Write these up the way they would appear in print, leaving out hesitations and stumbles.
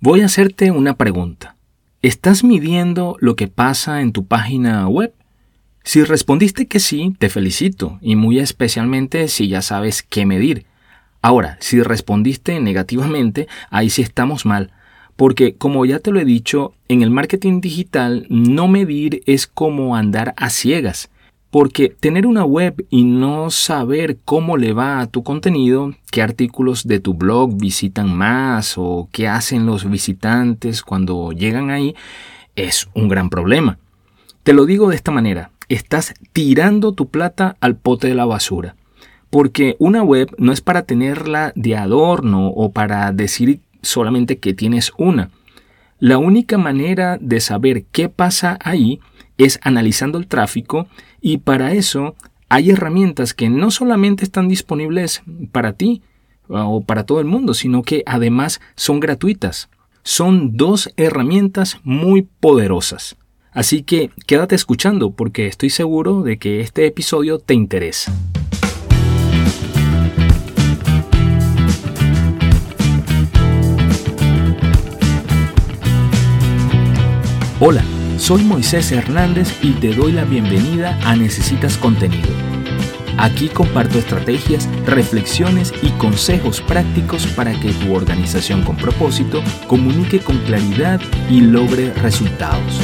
Voy a hacerte una pregunta. ¿Estás midiendo lo que pasa en tu página web? Si respondiste que sí, te felicito, y muy especialmente si ya sabes qué medir. Ahora, si respondiste negativamente, ahí sí estamos mal, porque como ya te lo he dicho, en el marketing digital no medir es como andar a ciegas. Porque tener una web y no saber cómo le va a tu contenido, qué artículos de tu blog visitan más o qué hacen los visitantes cuando llegan ahí, es un gran problema. Te lo digo de esta manera, estás tirando tu plata al pote de la basura. Porque una web no es para tenerla de adorno o para decir solamente que tienes una. La única manera de saber qué pasa ahí es analizando el tráfico, y para eso hay herramientas que no solamente están disponibles para ti o para todo el mundo, sino que además son gratuitas. Son 2 herramientas muy poderosas. Así que quédate escuchando porque estoy seguro de que este episodio te interesa. Hola, soy Moisés Hernández y te doy la bienvenida a Necesitas Contenido. Aquí comparto estrategias, reflexiones y consejos prácticos para que tu organización con propósito comunique con claridad y logre resultados.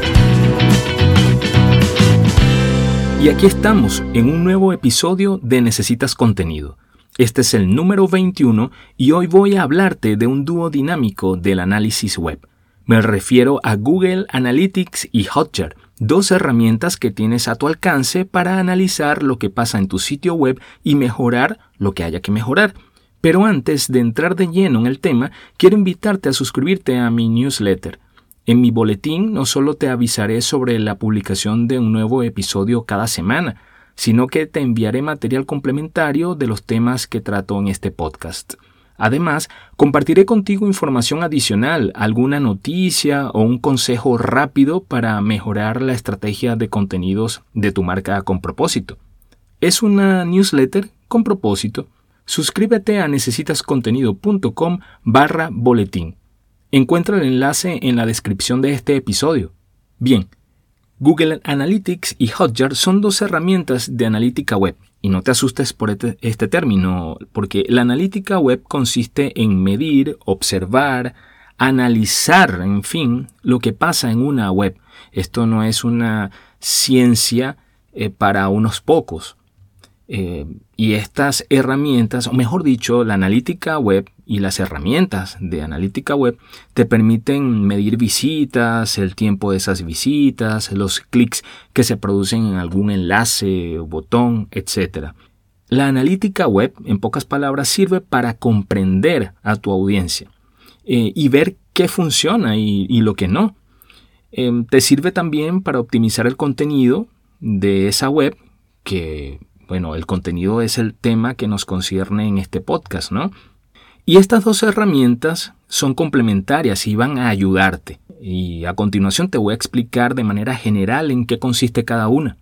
Y aquí estamos en un nuevo episodio de Necesitas Contenido. Este es el número 21 y hoy voy a hablarte de un dúo dinámico del análisis web. Me refiero a Google Analytics y Hotjar, 2 herramientas que tienes a tu alcance para analizar lo que pasa en tu sitio web y mejorar lo que haya que mejorar. Pero antes de entrar de lleno en el tema, quiero invitarte a suscribirte a mi newsletter. En mi boletín no solo te avisaré sobre la publicación de un nuevo episodio cada semana, sino que te enviaré material complementario de los temas que trato en este podcast. Además, compartiré contigo información adicional, alguna noticia o un consejo rápido para mejorar la estrategia de contenidos de tu marca con propósito. Es una newsletter con propósito. Suscríbete a necesitascontenido.com/boletín. Encuentra el enlace en la descripción de este episodio. Bien, Google Analytics y Hotjar son 2 herramientas de analítica web. Y no te asustes por este término, porque la analítica web consiste en medir, observar, analizar, en fin, lo que pasa en una web. Esto no es una ciencia para unos pocos. Y estas herramientas, o mejor dicho, la analítica web y las herramientas de analítica web te permiten medir visitas, el tiempo de esas visitas, los clics que se producen en algún enlace o botón, etc. La analítica web, en pocas palabras, sirve para comprender a tu audiencia y ver qué funciona y lo que no. Te sirve también para optimizar el contenido de esa web que... Bueno, el contenido es el tema que nos concierne en este podcast, ¿no? Y estas 2 herramientas son complementarias y van a ayudarte. Y a continuación te voy a explicar de manera general en qué consiste cada una.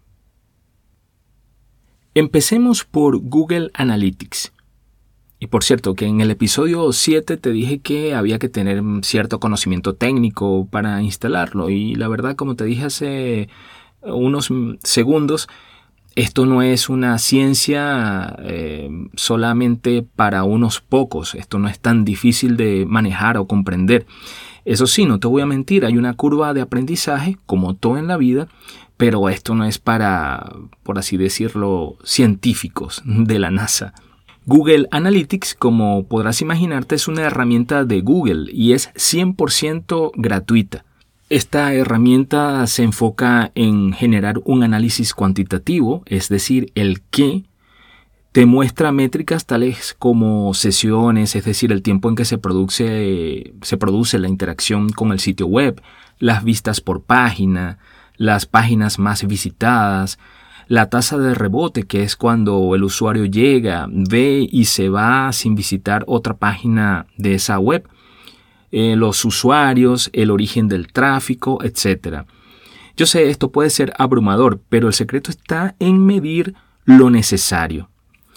Empecemos por Google Analytics. Y por cierto, que en el episodio 7 te dije que había que tener cierto conocimiento técnico para instalarlo. Y la verdad, como te dije hace unos segundos, esto no es una ciencia solamente para unos pocos. Esto no es tan difícil de manejar o comprender. Eso sí, no te voy a mentir, hay una curva de aprendizaje, como todo en la vida, pero esto no es para, por así decirlo, científicos de la NASA. Google Analytics, como podrás imaginarte, es una herramienta de Google y es 100% gratuita. Esta herramienta se enfoca en generar un análisis cuantitativo, es decir, el qué. Te muestra métricas tales como sesiones, es decir, el tiempo en que se produce la interacción con el sitio web, las vistas por página, las páginas más visitadas, la tasa de rebote, que es cuando el usuario llega, ve y se va sin visitar otra página de esa web, los usuarios, el origen del tráfico, etc. Yo sé, esto puede ser abrumador, pero el secreto está en medir lo necesario.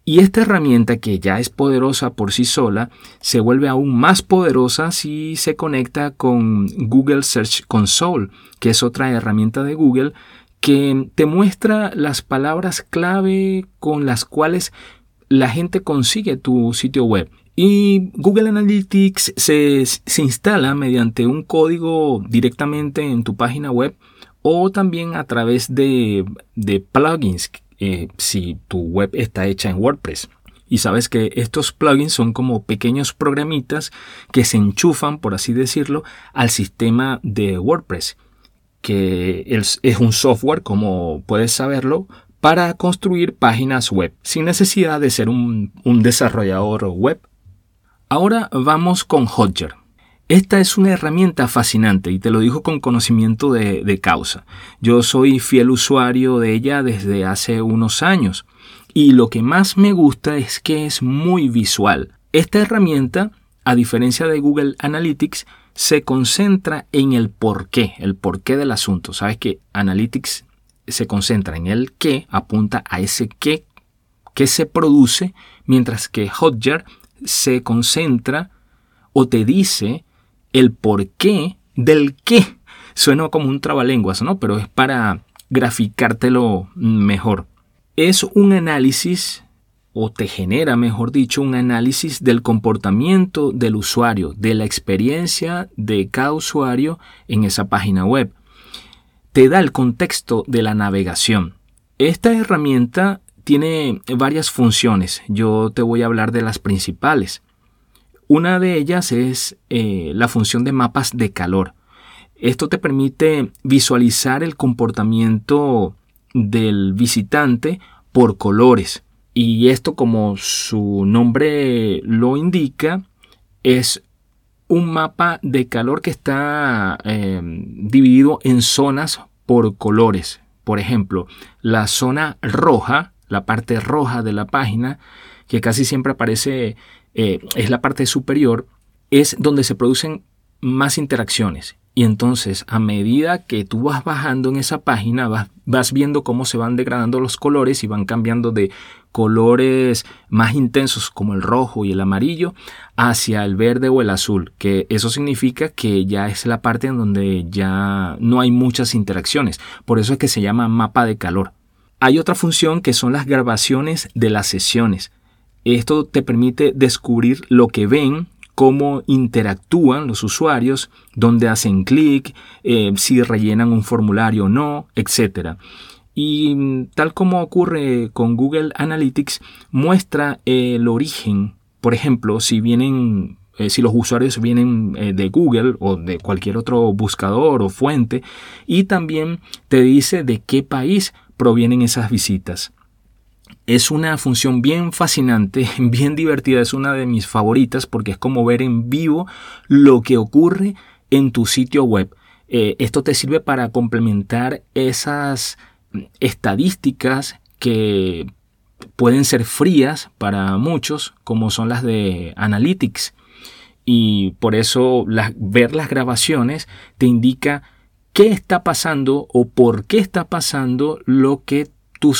Y esta herramienta, que ya es poderosa por sí sola, se vuelve aún más poderosa si se conecta con Google Search Console, que es otra herramienta de Google que te muestra las palabras clave con las cuales la gente consigue tu sitio web. Y Google Analytics se instala mediante un código directamente en tu página web o también a través de plugins si tu web está hecha en WordPress. Y sabes que estos plugins son como pequeños programitas que se enchufan, por así decirlo, al sistema de WordPress, que es un software, como puedes saberlo, para construir páginas web sin necesidad de ser un desarrollador web. Ahora vamos con Hotjar. Esta es una herramienta fascinante y te lo digo con conocimiento de causa. Yo soy fiel usuario de ella desde hace unos años y lo que más me gusta es que es muy visual. Esta herramienta, a diferencia de Google Analytics, se concentra en el porqué del asunto. Sabes que Analytics se concentra en el qué, apunta a ese qué que se produce, mientras que Hotjar se concentra o te dice el porqué del qué. Suena como un trabalenguas, ¿no? Pero es para graficártelo mejor. Es un análisis, o te genera, mejor dicho, un análisis del comportamiento del usuario, de la experiencia de cada usuario en esa página web. Te da el contexto de la navegación. Esta herramienta tiene varias funciones. Yo te voy a hablar de las principales. Una de ellas es la función de mapas de calor. Esto te permite visualizar el comportamiento del visitante por colores. Y esto, como su nombre lo indica, es un mapa de calor que está dividido en zonas por colores. Por ejemplo, la zona roja, la parte roja de la página, que casi siempre aparece, es la parte superior, es donde se producen más interacciones. Y entonces, a medida que tú vas bajando en esa página, vas viendo cómo se van degradando los colores y van cambiando de colores más intensos como el rojo y el amarillo hacia el verde o el azul, que eso significa que ya es la parte en donde ya no hay muchas interacciones. Por eso es que se llama mapa de calor. Hay otra función que son las grabaciones de las sesiones. Esto te permite descubrir lo que ven, cómo interactúan los usuarios, dónde hacen clic, si rellenan un formulario o no, etc. Y tal como ocurre con Google Analytics, muestra el origen. Por ejemplo, si los usuarios vienen de Google o de cualquier otro buscador o fuente, y también te dice de qué país provienen esas visitas. Es una función bien fascinante, bien divertida, es una de mis favoritas porque es como ver en vivo lo que ocurre en tu sitio web. Esto te sirve para complementar esas estadísticas que pueden ser frías para muchos, como son las de Analytics. Y por eso ver las grabaciones te indica qué está pasando o por qué está pasando lo que tus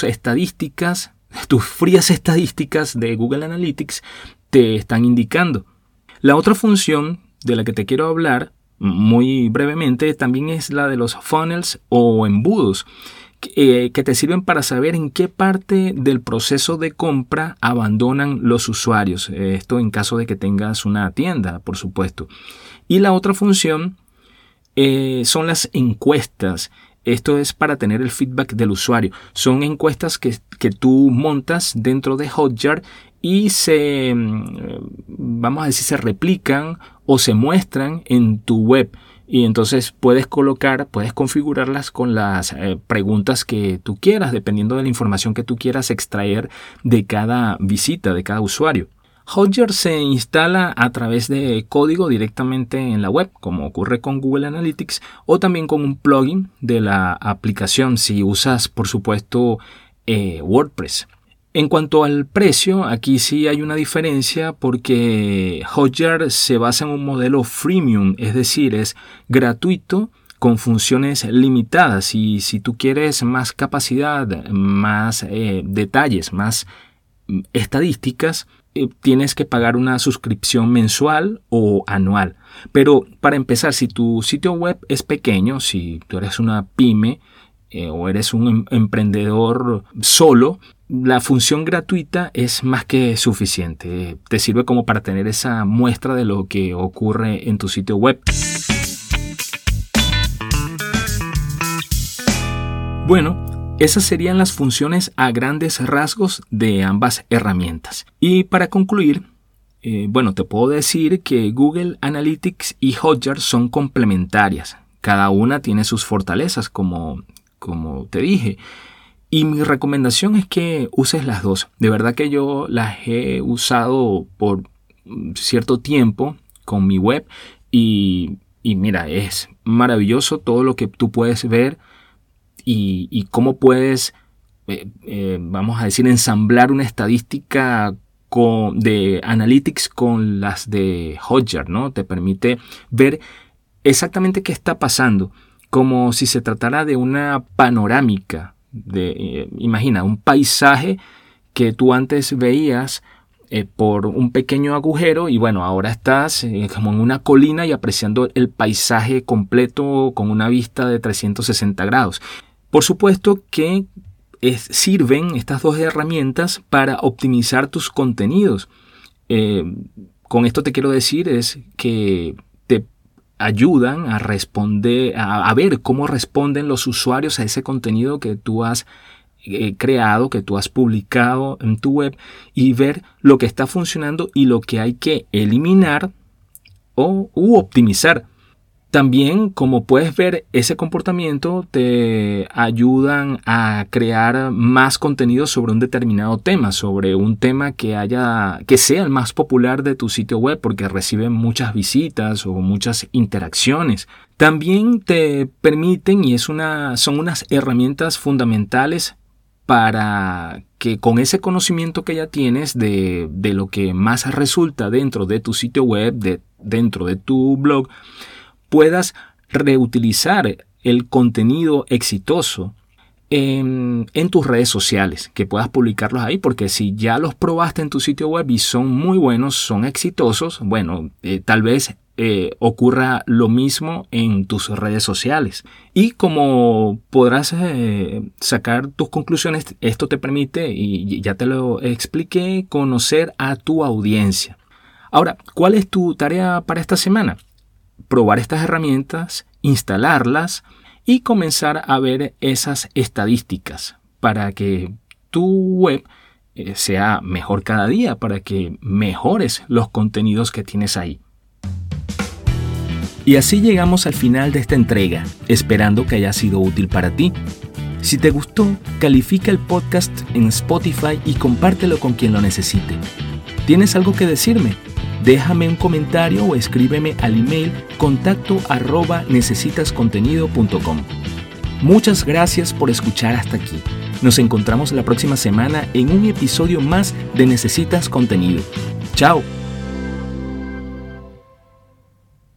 frías estadísticas de Google Analytics te están indicando. La otra función de la que te quiero hablar muy brevemente también es la de los funnels o embudos, que te sirven para saber en qué parte del proceso de compra abandonan los usuarios. Esto en caso de que tengas una tienda, por supuesto. Y la otra función son las encuestas. Esto es para tener el feedback del usuario. Son encuestas que tú montas dentro de Hotjar y se replican o se muestran en tu web. Y entonces puedes configurarlas con las preguntas que tú quieras, dependiendo de la información que tú quieras extraer de cada visita, de cada usuario. Hotjar se instala a través de código directamente en la web, como ocurre con Google Analytics, o también con un plugin de la aplicación si usas, por supuesto, WordPress. En cuanto al precio, aquí sí hay una diferencia porque Hotjar se basa en un modelo freemium, es decir, es gratuito con funciones limitadas, y si tú quieres más capacidad, más detalles, más estadísticas, tienes que pagar una suscripción mensual o anual. Pero para empezar, si tu sitio web es pequeño, si tú eres una pyme o eres un emprendedor solo, la función gratuita es más que suficiente. Te sirve como para tener esa muestra de lo que ocurre en tu sitio web. Bueno, esas serían las funciones a grandes rasgos de ambas herramientas. Y para concluir, te puedo decir que Google Analytics y Hotjar son complementarias. Cada una tiene sus fortalezas, como te dije. Y mi recomendación es que uses las dos. De verdad que yo las he usado por cierto tiempo con mi web y mira, es maravilloso todo lo que tú puedes ver y cómo puedes, vamos a decir, ensamblar una estadística de Analytics con las de Hotjar, ¿no? Te permite ver exactamente qué está pasando, como si se tratara de una panorámica. Imagina un paisaje que tú antes veías por un pequeño agujero y ahora estás como en una colina y apreciando el paisaje completo con una vista de 360 grados. Por supuesto que sirven estas dos herramientas para optimizar tus contenidos. Con esto te quiero decir es que te ayudan a responder, a ver cómo responden los usuarios a ese contenido que tú has creado, que tú has publicado en tu web y ver lo que está funcionando y lo que hay que eliminar u optimizar. También, como puedes ver, ese comportamiento te ayudan a crear más contenido sobre un determinado tema, sobre un tema que sea el más popular de tu sitio web porque recibe muchas visitas o muchas interacciones. También te permiten y son unas herramientas fundamentales para que con ese conocimiento que ya tienes de lo que más resulta dentro de tu sitio web, dentro de tu blog, puedas reutilizar el contenido exitoso en tus redes sociales, que puedas publicarlos ahí, porque si ya los probaste en tu sitio web y son muy buenos, son exitosos, tal vez ocurra lo mismo en tus redes sociales. Y como podrás sacar tus conclusiones, esto te permite, y ya te lo expliqué, conocer a tu audiencia. Ahora, ¿cuál es tu tarea para esta semana? Probar estas herramientas, instalarlas y comenzar a ver esas estadísticas para que tu web sea mejor cada día, para que mejores los contenidos que tienes ahí. Y así llegamos al final de esta entrega, esperando que haya sido útil para ti. Si te gustó, califica el podcast en Spotify y compártelo con quien lo necesite. ¿Tienes algo que decirme? Déjame un comentario o escríbeme al email contacto@necesitascontenido.com. Muchas gracias por escuchar hasta aquí. Nos encontramos la próxima semana en un episodio más de Necesitas Contenido. ¡Chao!